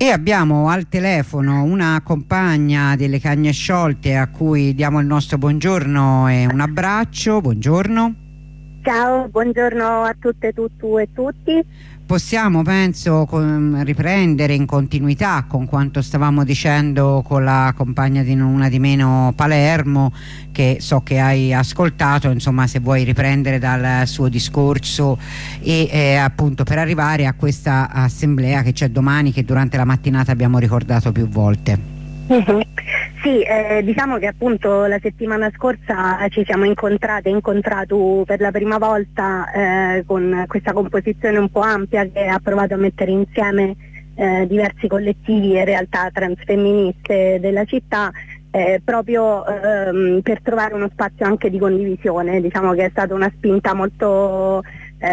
E abbiamo al telefono una compagna delle Cagne Sciolte a cui diamo il nostro buongiorno e un abbraccio. Buongiorno. Ciao, buongiorno a tutte, tutto e tutti. Possiamo, penso, riprendere in continuità con quanto stavamo dicendo con la compagna di Non Una di Meno Palermo, che so che hai ascoltato, insomma, se vuoi riprendere dal suo discorso e appunto per arrivare a questa assemblea che c'è domani, che durante la mattinata abbiamo ricordato più volte. Sì, diciamo che appunto la settimana scorsa ci siamo incontrato per la prima volta con questa composizione un po' ampia che ha provato a mettere insieme diversi collettivi e realtà transfemministe della città, proprio per trovare uno spazio anche di condivisione. Diciamo che è stata una spinta molto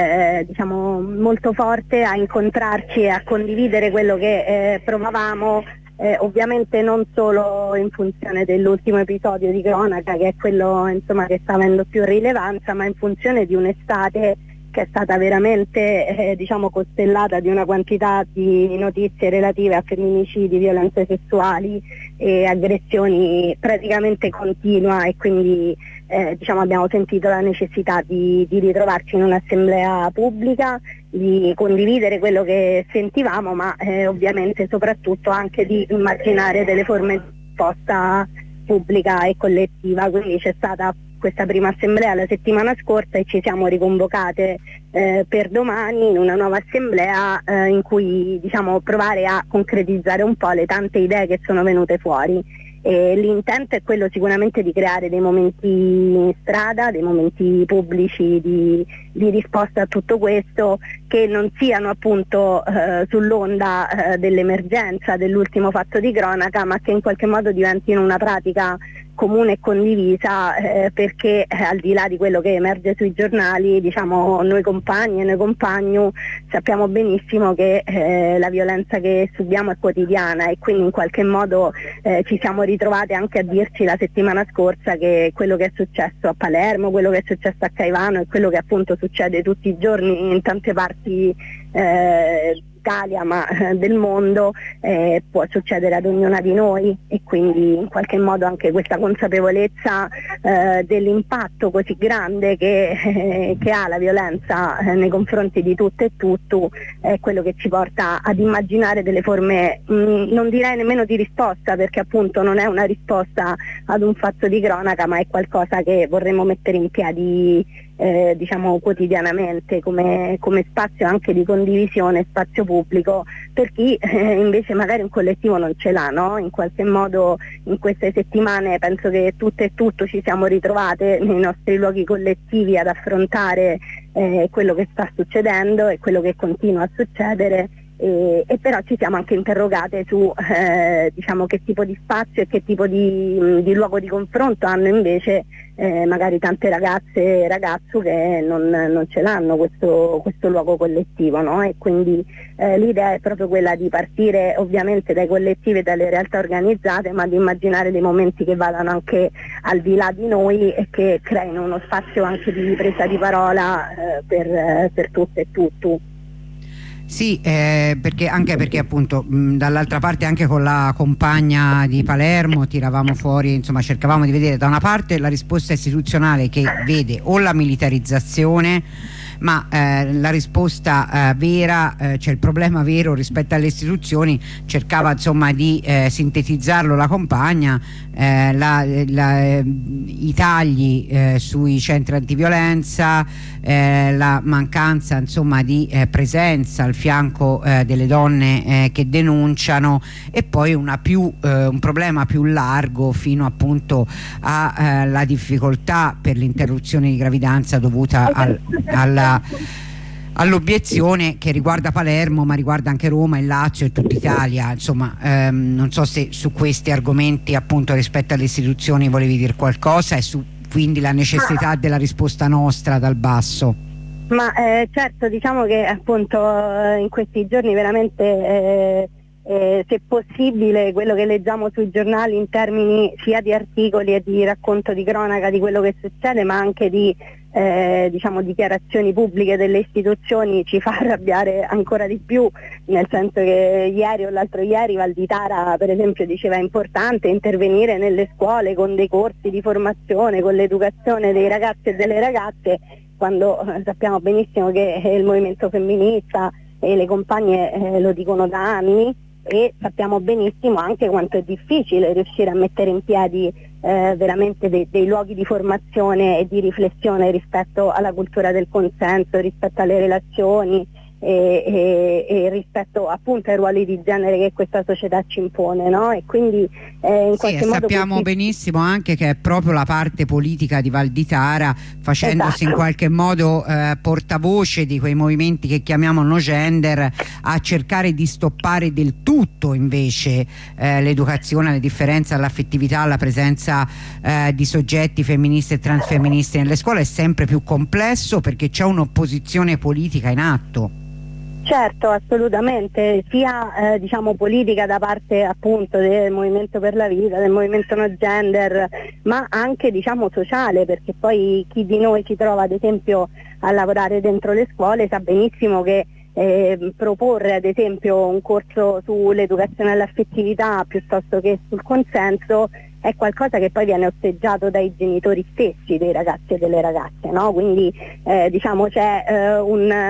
molto forte a incontrarci e a condividere quello che provavamo. Ovviamente non solo in funzione dell'ultimo episodio di cronaca, che è quello, insomma, che sta avendo più rilevanza, ma in funzione di un'estate che è stata veramente costellata di una quantità di notizie relative a femminicidi, violenze sessuali e aggressioni praticamente continua, e quindi abbiamo sentito la necessità di ritrovarci in un'assemblea pubblica, di condividere quello che sentivamo, ma ovviamente soprattutto anche di immaginare delle forme di risposta pubblica e collettiva. Quindi c'è stata questa prima assemblea la settimana scorsa e ci siamo riconvocate per domani in una nuova assemblea in cui provare a concretizzare un po' le tante idee che sono venute fuori. L'intento è quello sicuramente di creare dei momenti in strada, dei momenti pubblici di risposta a tutto questo, che non siano appunto sull'onda dell'emergenza, dell'ultimo fatto di cronaca, ma che in qualche modo diventino una pratica comune e condivisa, perché al di là di quello che emerge sui giornali, noi compagni e noi compagni sappiamo benissimo che la violenza che subiamo è quotidiana, e quindi in qualche modo ci siamo ritrovate anche a dirci la settimana scorsa che quello che è successo a Palermo, quello che è successo a Caivano e quello che appunto succede tutti i giorni in tante parti d'Italia, ma del mondo, può succedere ad ognuna di noi, e quindi in qualche modo anche questa consapevolezza dell'impatto così grande che ha la violenza nei confronti di tutto e tutto è quello che ci porta ad immaginare delle forme, non direi nemmeno di risposta, perché appunto non è una risposta ad un fatto di cronaca, ma è qualcosa che vorremmo mettere in piedi quotidianamente come spazio anche di condivisione, spazio pubblico per chi invece magari un collettivo non ce l'ha, no? In qualche modo in queste settimane penso che tutte e tutto ci siamo ritrovate nei nostri luoghi collettivi ad affrontare quello che sta succedendo e quello che continua a succedere. E però ci siamo anche interrogate su che tipo di spazio e che tipo di luogo di confronto hanno invece magari tante ragazze e ragazzi che non ce l'hanno questo luogo collettivo, no? E quindi l'idea è proprio quella di partire ovviamente dai collettivi e dalle realtà organizzate, ma di immaginare dei momenti che vadano anche al di là di noi e che creino uno spazio anche di presa di parola per tutte e tutto. Sì, anche perché appunto dall'altra parte anche con la compagna di Palermo tiravamo fuori, insomma cercavamo di vedere da una parte la risposta istituzionale che vede o la militarizzazione, ma la risposta vera, cioè il problema vero rispetto alle istituzioni, cercava insomma di sintetizzarlo la compagna, i tagli sui centri antiviolenza, la mancanza insomma di presenza al fianco delle donne che denunciano, e poi un problema più largo fino appunto alla difficoltà per l'interruzione di gravidanza dovuta all'obiezione che riguarda Palermo, ma riguarda anche Roma, il Lazio e tutta Italia. Insomma, non so se su questi argomenti appunto rispetto alle istituzioni volevi dire qualcosa, e su quindi la necessità della risposta nostra dal basso. Ma certo, diciamo che appunto in questi giorni veramente se possibile quello che leggiamo sui giornali in termini sia di articoli e di racconto di cronaca di quello che succede, ma anche di diciamo dichiarazioni pubbliche delle istituzioni ci fa arrabbiare ancora di più, nel senso che ieri o l'altro ieri Valditara per esempio diceva è importante intervenire nelle scuole con dei corsi di formazione, con l'educazione dei ragazzi e delle ragazze, quando sappiamo benissimo che il movimento femminista e le compagne lo dicono da anni, e sappiamo benissimo anche quanto è difficile riuscire a mettere in piedi veramente dei luoghi di formazione e di riflessione rispetto alla cultura del consenso, rispetto alle relazioni e rispetto appunto ai ruoli di genere che questa società ci impone, no? E quindi in qualche modo sappiamo benissimo anche che è proprio la parte politica di Valditara, facendosi in qualche modo portavoce di quei movimenti che chiamiamo no gender, a cercare di stoppare del tutto invece l'educazione alle differenze, all'affettività, alla presenza di soggetti femministi e transfemministi nelle scuole. È sempre più complesso perché c'è un'opposizione politica in atto. Certo, assolutamente, sia diciamo politica da parte appunto del Movimento per la Vita, del Movimento No Gender, ma anche diciamo sociale, perché poi chi di noi si trova ad esempio a lavorare dentro le scuole sa benissimo che proporre ad esempio un corso sull'educazione all'affettività piuttosto che sul consenso è qualcosa che poi viene osteggiato dai genitori stessi dei ragazzi e delle ragazze, no? Quindi diciamo c'è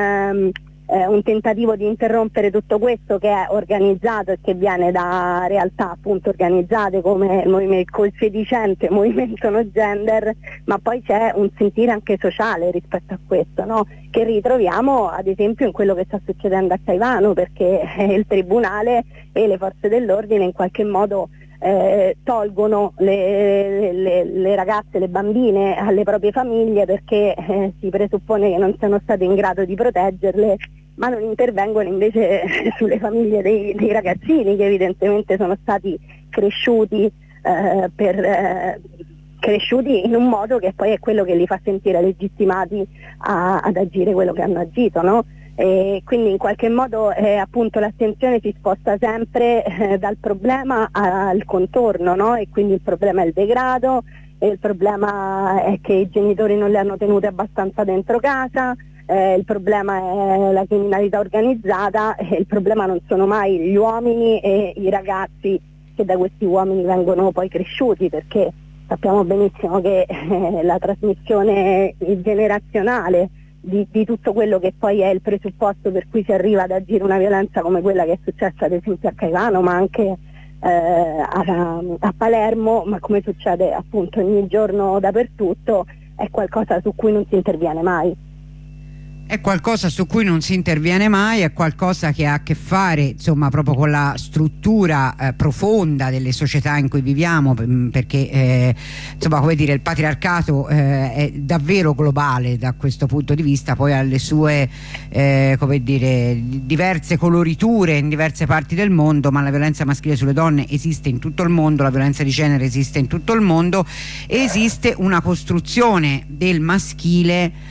un tentativo di interrompere tutto questo che è organizzato e che viene da realtà appunto organizzate come col sedicente Movimento No Gender, ma poi c'è un sentire anche sociale rispetto a questo, no? Che ritroviamo ad esempio in quello che sta succedendo a Caivano, perché il Tribunale e le forze dell'ordine in qualche modo tolgono le ragazze, le bambine alle proprie famiglie perché si presuppone che non siano state in grado di proteggerle, ma non intervengono invece sulle famiglie dei ragazzini che evidentemente sono stati cresciuti cresciuti in un modo che poi è quello che li fa sentire legittimati ad agire quello che hanno agito, no? E quindi in qualche modo appunto l'attenzione si sposta sempre dal problema al contorno, no? E quindi il problema è il degrado, e il problema è che i genitori non le hanno tenute abbastanza dentro casa, il problema è la criminalità organizzata, e il problema non sono mai gli uomini e i ragazzi che da questi uomini vengono poi cresciuti, perché sappiamo benissimo che la trasmissione generazionale di tutto quello che poi è il presupposto per cui si arriva ad agire una violenza come quella che è successa ad esempio a Caivano, ma anche a Palermo, ma come succede appunto ogni giorno dappertutto, è qualcosa su cui non si interviene mai. È qualcosa su cui non si interviene mai, è qualcosa che ha a che fare insomma proprio con la struttura profonda delle società in cui viviamo, perché insomma come dire il patriarcato è davvero globale da questo punto di vista, poi ha le sue come dire diverse coloriture in diverse parti del mondo, ma la violenza maschile sulle donne esiste in tutto il mondo, la violenza di genere esiste in tutto il mondo, e esiste una costruzione del maschile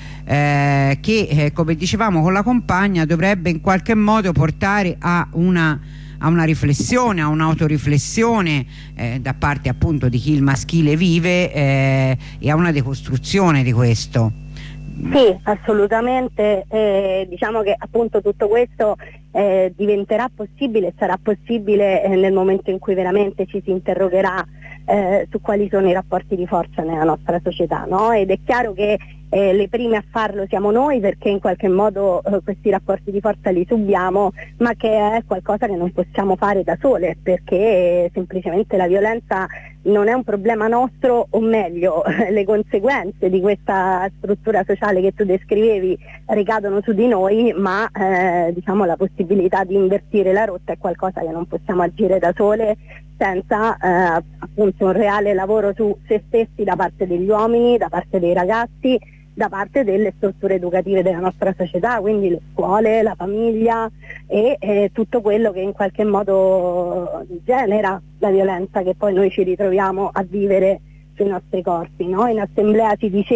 che come dicevamo con la compagna dovrebbe in qualche modo portare a una riflessione, a un'autoriflessione da parte appunto di chi il maschile vive e a una decostruzione di questo. Sì, assolutamente, diciamo che appunto tutto questo diventerà possibile, sarà possibile nel momento in cui veramente ci si interrogherà su quali sono i rapporti di forza nella nostra società, no? Ed è chiaro che le prime a farlo siamo noi, perché in qualche modo questi rapporti di forza li subiamo, ma che è qualcosa che non possiamo fare da sole, perché semplicemente la violenza non è un problema nostro, o meglio le conseguenze di questa struttura sociale che tu descrivevi ricadono su di noi, ma diciamo la possibilità di invertire la rotta è qualcosa che non possiamo agire da sole senza appunto un reale lavoro su se stessi da parte degli uomini, da parte dei ragazzi, da parte delle strutture educative della nostra società, quindi le scuole, la famiglia e tutto quello che in qualche modo genera la violenza che poi noi ci ritroviamo a vivere sui nostri corpi, no? In assemblea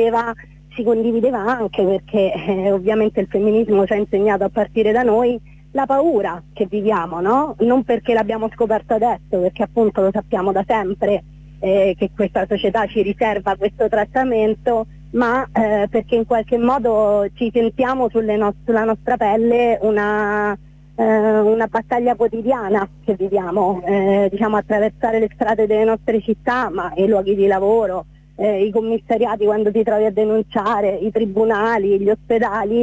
si condivideva anche, perché ovviamente il femminismo ci ha insegnato a partire da noi la paura che viviamo, no? Non perché l'abbiamo scoperto adesso, perché appunto lo sappiamo da sempre che questa società ci riserva questo trattamento, ma perché in qualche modo ci sentiamo sulla nostra pelle una battaglia quotidiana che viviamo, diciamo, attraversare le strade delle nostre città, ma i luoghi di lavoro, i commissariati quando ti trovi a denunciare, i tribunali, gli ospedali,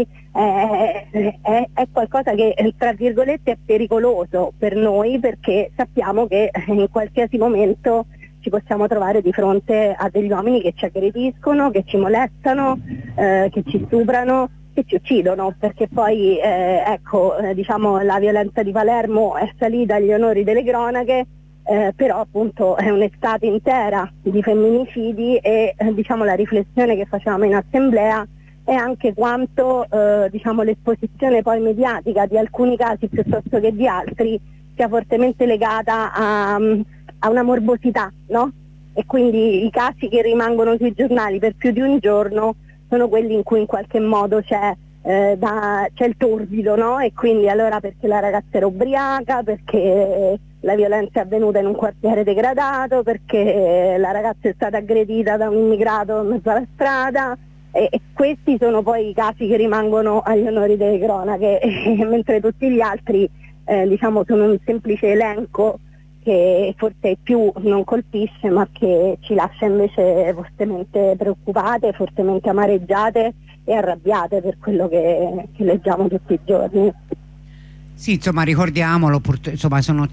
è qualcosa che tra virgolette è pericoloso per noi, perché sappiamo che in qualsiasi momento ci possiamo trovare di fronte a degli uomini che ci aggrediscono, che ci molestano, che ci stuprano, che ci uccidono, perché poi diciamo, la violenza di Palermo è salita agli onori delle cronache, però appunto è un'estate intera di femminicidi e diciamo la riflessione che facevamo in assemblea è anche quanto diciamo l'esposizione poi mediatica di alcuni casi piuttosto che di altri sia fortemente legata a una morbosità, no? E quindi i casi che rimangono sui giornali per più di un giorno sono quelli in cui in qualche modo c'è il torbido, no? E quindi allora perché la ragazza era ubriaca, perché la violenza è avvenuta in un quartiere degradato, perché la ragazza è stata aggredita da un immigrato in mezzo alla strada, e questi sono poi i casi che rimangono agli onori delle cronache, mentre tutti gli altri diciamo sono un semplice elenco che forse più non colpisce, ma che ci lascia invece fortemente preoccupate, fortemente amareggiate e arrabbiate per quello che leggiamo tutti i giorni. Sì, insomma, ricordiamolo, insomma, sono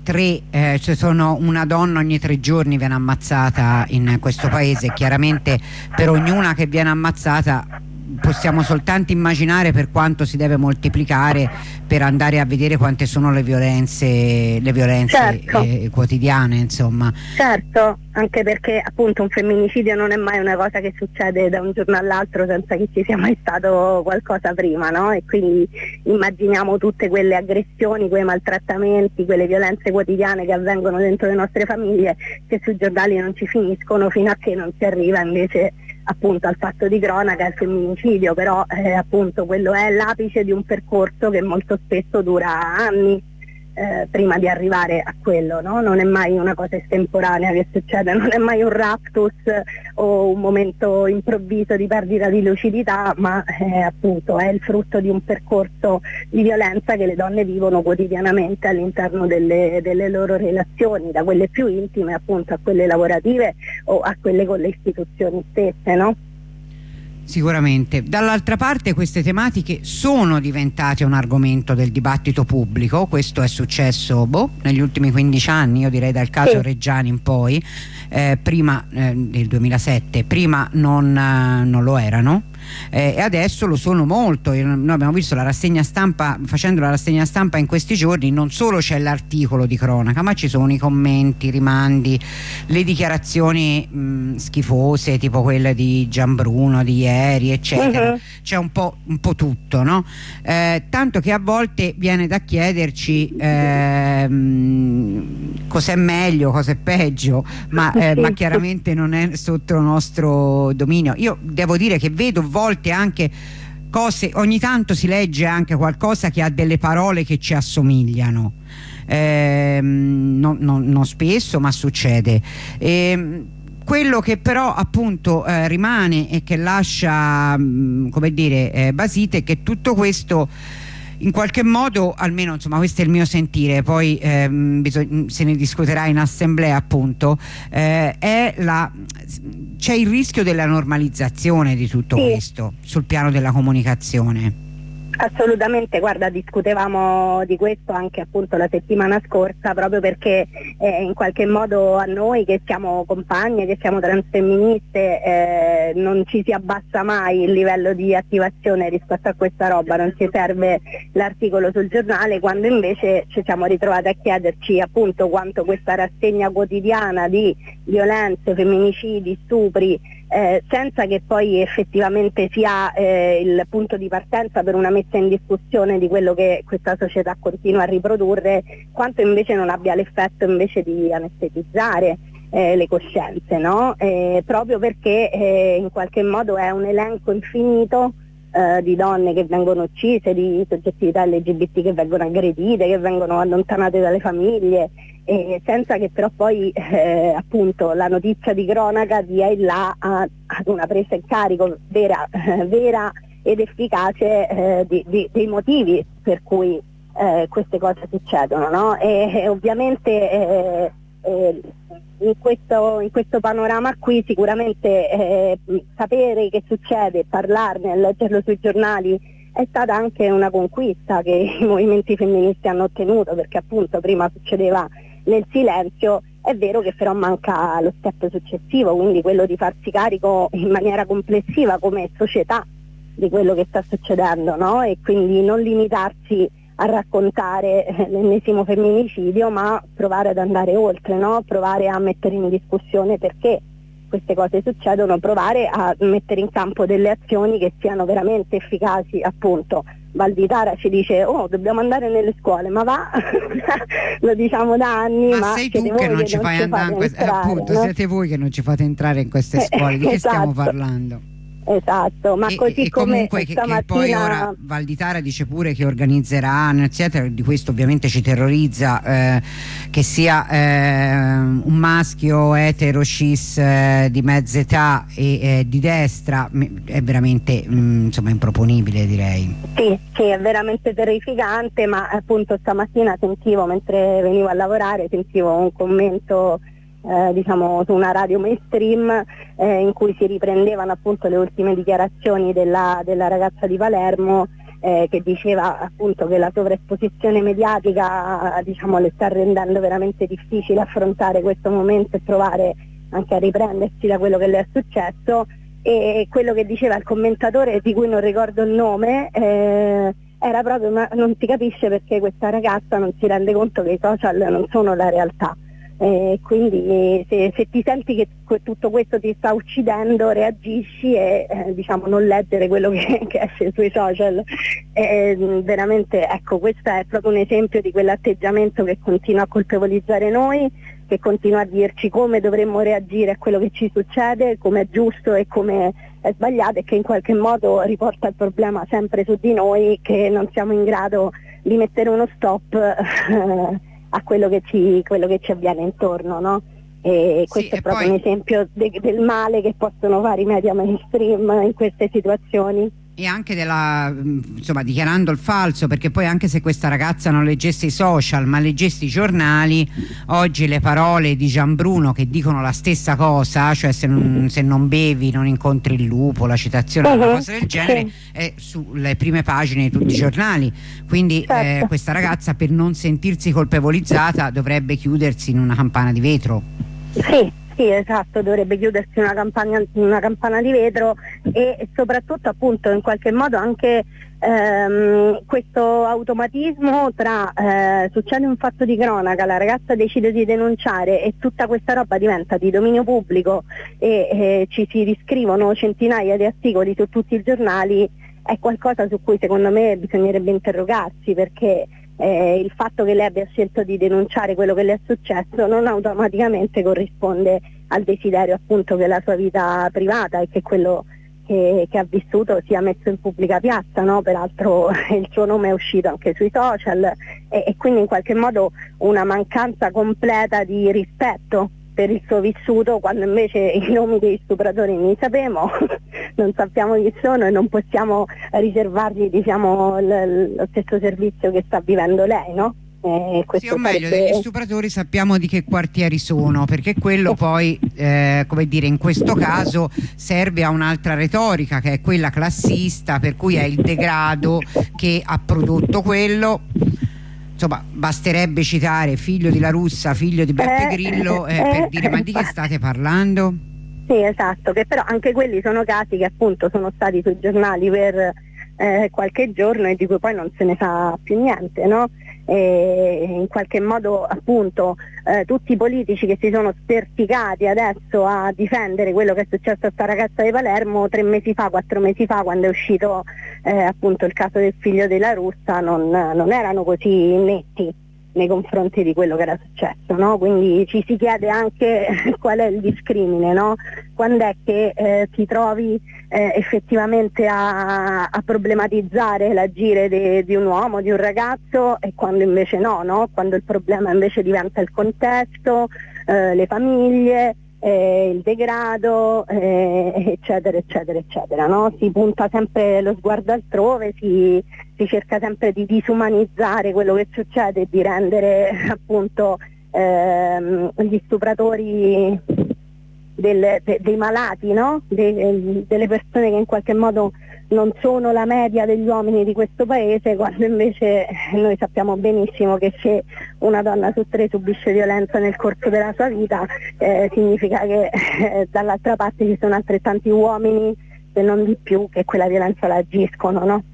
sono una donna ogni 3 giorni viene ammazzata in questo paese. Chiaramente per ognuna che viene ammazzata possiamo soltanto immaginare per quanto si deve moltiplicare per andare a vedere quante sono le violenze certo. Quotidiane, insomma. Certo, anche perché appunto un femminicidio non è mai una cosa che succede da un giorno all'altro senza che ci sia mai stato qualcosa prima, no? E quindi immaginiamo tutte quelle aggressioni, quei maltrattamenti, quelle violenze quotidiane che avvengono dentro le nostre famiglie, che sui giornali non ci finiscono fino a che non si arriva invece appunto al fatto di cronaca, al femminicidio, però appunto quello è l'apice di un percorso che molto spesso dura anni prima di arrivare a quello, no? Non è mai una cosa estemporanea che succede, non è mai un raptus o un momento improvviso di perdita di lucidità, ma appunto è il frutto di un percorso di violenza che le donne vivono quotidianamente all'interno delle loro relazioni, da quelle più intime appunto a quelle lavorative o a quelle con le istituzioni stesse, no? Sicuramente. Dall'altra parte queste tematiche sono diventate un argomento del dibattito pubblico. Questo è successo negli ultimi 15 anni, io direi dal caso Reggiani in poi, prima del 2007, prima non lo erano. E adesso lo sono molto. Noi abbiamo visto la rassegna stampa, facendo la rassegna stampa in questi giorni, non solo c'è l'articolo di cronaca, ma ci sono i commenti, i rimandi, le dichiarazioni schifose, tipo quelle di Gianbruno di ieri, eccetera. C'è un po' tutto, no? Tanto che a volte viene da chiederci cos'è meglio, cos'è peggio, ma chiaramente non è sotto il nostro dominio. Io devo dire che vedo volte anche cose, ogni tanto si legge anche qualcosa che ha delle parole che ci assomigliano, non spesso, ma succede. Quello che però appunto rimane e che lascia come dire basite è che tutto questo in qualche modo, almeno insomma questo è il mio sentire, poi se ne discuterà in assemblea appunto, c'è il rischio della normalizzazione di tutto questo sul piano della comunicazione. Assolutamente, guarda, discutevamo di questo anche appunto la settimana scorsa, proprio perché in qualche modo a noi che siamo compagne, che siamo transfemministe, non ci si abbassa mai il livello di attivazione rispetto a questa roba, non ci serve l'articolo sul giornale, quando invece ci siamo ritrovati a chiederci appunto quanto questa rassegna quotidiana di violenze, femminicidi, stupri, senza che poi effettivamente sia il punto di partenza per una messa in discussione di quello che questa società continua a riprodurre, quanto invece non abbia l'effetto invece di anestetizzare le coscienze, no? Proprio perché in qualche modo è un elenco infinito di donne che vengono uccise, di soggettività LGBT che vengono aggredite, che vengono allontanate dalle famiglie, senza che però poi appunto la notizia di cronaca dia il là ad una presa in carico vera ed efficace dei motivi per cui queste cose succedono, no? E ovviamente in questo panorama qui sicuramente sapere che succede, parlarne, leggerlo sui giornali è stata anche una conquista che i movimenti femministi hanno ottenuto, perché appunto prima succedeva nel silenzio. È vero che però manca lo step successivo, quindi quello di farsi carico in maniera complessiva come società di quello che sta succedendo, no? E quindi non limitarsi a raccontare l'ennesimo femminicidio, ma provare ad andare oltre, no? Provare a mettere in discussione perché queste cose succedono, provare a mettere in campo delle azioni che siano veramente efficaci. Appunto Valditara ci dice dobbiamo andare nelle scuole, ma va lo diciamo da anni, ma sei tu che non ci fai andare in queste, appunto, no? Siete voi che non ci fate entrare in queste scuole, di che stiamo parlando? Esatto, ma così come comunque che poi ora Valditara dice pure che organizzeranno eccetera, di questo ovviamente ci terrorizza, che sia un maschio etero cis di mezza età e di destra, è veramente insomma improponibile, direi. Sì, è veramente terrificante, ma appunto stamattina sentivo, mentre venivo a lavorare, sentivo un commento diciamo su una radio mainstream in cui si riprendevano appunto le ultime dichiarazioni della ragazza di Palermo, che diceva appunto che la sovraesposizione mediatica diciamo le sta rendendo veramente difficile affrontare questo momento e provare anche a riprendersi da quello che le è successo. E quello che diceva il commentatore, di cui non ricordo il nome, era proprio non si capisce perché questa ragazza non si rende conto che i social non sono la realtà. Quindi se ti senti che tutto questo ti sta uccidendo, reagisci e diciamo non leggere quello che esce sui social. Veramente, ecco, questo è proprio un esempio di quell'atteggiamento che continua a colpevolizzare noi, che continua a dirci come dovremmo reagire a quello che ci succede, come è giusto e come è sbagliato, e che in qualche modo riporta il problema sempre su di noi, che non siamo in grado di mettere uno stop a quello che ci avviene intorno, no? E questo sì, è proprio poi un esempio del male che possono fare i media mainstream in queste situazioni. E anche insomma, dichiarando il falso, perché poi anche se questa ragazza non leggesse i social ma leggesse i giornali, oggi le parole di Gianbruno che dicono la stessa cosa, cioè se non bevi non incontri il lupo, la citazione una cosa del genere, è sulle prime pagine di tutti i giornali. Quindi certo. Questa ragazza, per non sentirsi colpevolizzata, dovrebbe chiudersi in una campana di vetro. Sì, esatto, dovrebbe chiudersi una campana di vetro, e soprattutto appunto in qualche modo anche questo automatismo tra succede un fatto di cronaca, la ragazza decide di denunciare e tutta questa roba diventa di dominio pubblico e ci si riscrivono centinaia di articoli su tutti i giornali, è qualcosa su cui secondo me bisognerebbe interrogarsi, perché il fatto che lei abbia scelto di denunciare quello che le è successo non automaticamente corrisponde al desiderio appunto che la sua vita privata e che quello che ha vissuto sia messo in pubblica piazza, no? Peraltro il suo nome è uscito anche sui social e quindi in qualche modo una mancanza completa di rispetto per il suo vissuto, quando invece i nomi degli stupratori li sappiamo, non sappiamo chi sono e non possiamo riservargli diciamo lo stesso servizio che sta vivendo lei, no? Sì, o meglio, degli stupratori sappiamo di che quartieri sono, perché quello poi come dire, in questo caso serve a un'altra retorica, che è quella classista, per cui è il degrado che ha prodotto quello. Insomma, basterebbe citare figlio di La Russa, figlio di Beppe Grillo per dire ma di che state parlando? Sì, esatto, che però anche quelli sono casi che appunto sono stati sui giornali per qualche giorno e di cui poi non se ne sa più niente, no? E in qualche modo appunto tutti i politici che si sono sperticati adesso a difendere quello che è successo a sta ragazza di Palermo 3 mesi fa, 4 mesi fa, quando è uscito appunto il caso del figlio della Russa, non erano così netti. nei confronti di quello che era successo, no? Quindi ci si chiede anche qual è il discrimine, no? Quando è che ti trovi effettivamente a problematizzare l'agire di un uomo, di un ragazzo, e quando invece no? Quando il problema invece diventa il contesto, le famiglie, il degrado, eccetera eccetera eccetera, no? Si punta sempre lo sguardo altrove, si cerca sempre di disumanizzare quello che succede e di rendere appunto gli stupratori dei malati, no? Delle persone che in qualche modo non sono la media degli uomini di questo paese, quando invece noi sappiamo benissimo che se una donna su 3 subisce violenza nel corso della sua vita, significa che dall'altra parte ci sono altrettanti uomini, se non di più, che quella violenza la agiscono, no?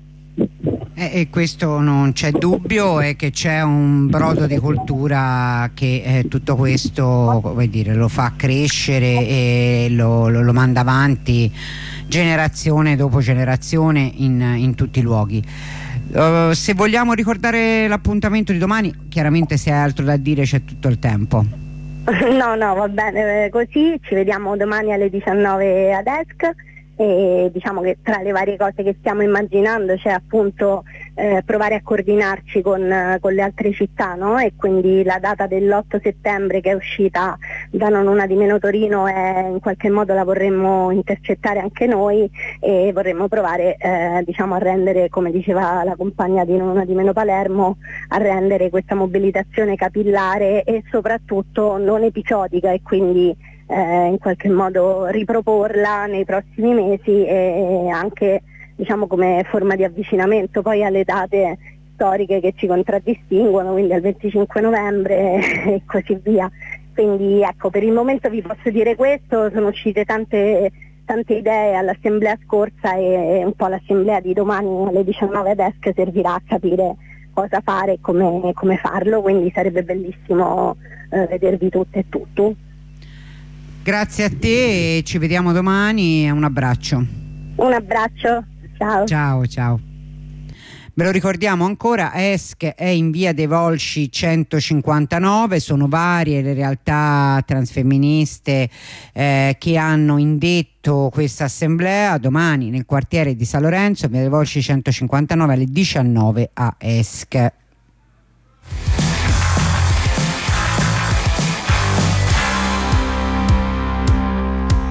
E questo non c'è dubbio, è che c'è un brodo di cultura che tutto questo, come dire, lo fa crescere e lo manda avanti generazione dopo generazione in tutti i luoghi. Se vogliamo ricordare l'appuntamento di domani, chiaramente se hai altro da dire c'è tutto il tempo. No, va bene così, ci vediamo domani alle 19 ad ESC. E diciamo che tra le varie cose che stiamo immaginando c'è appunto provare a coordinarci con le altre città, no? E quindi la data dell'8 settembre che è uscita da Non Una di Meno Torino in qualche modo la vorremmo intercettare anche noi, e vorremmo provare diciamo a rendere, come diceva la compagna di Non Una di Meno Palermo, a rendere questa mobilitazione capillare e soprattutto non episodica, e quindi in qualche modo riproporla nei prossimi mesi, e anche diciamo come forma di avvicinamento poi alle date storiche che ci contraddistinguono, quindi al 25 novembre e così via. Quindi ecco, per il momento vi posso dire questo, sono uscite tante idee all'assemblea scorsa, e un po' l'assemblea di domani alle 19 ad ESC servirà a capire cosa fare e come farlo, quindi sarebbe bellissimo vedervi tutte e tutto. Grazie a te e ci vediamo domani, un abbraccio. Un abbraccio, ciao. Ciao. Ve lo ricordiamo ancora, ESC è in via dei Volsci 159, sono varie le realtà transfemministe che hanno indetto questa assemblea domani nel quartiere di San Lorenzo, via dei Volsci 159 alle 19 a ESC.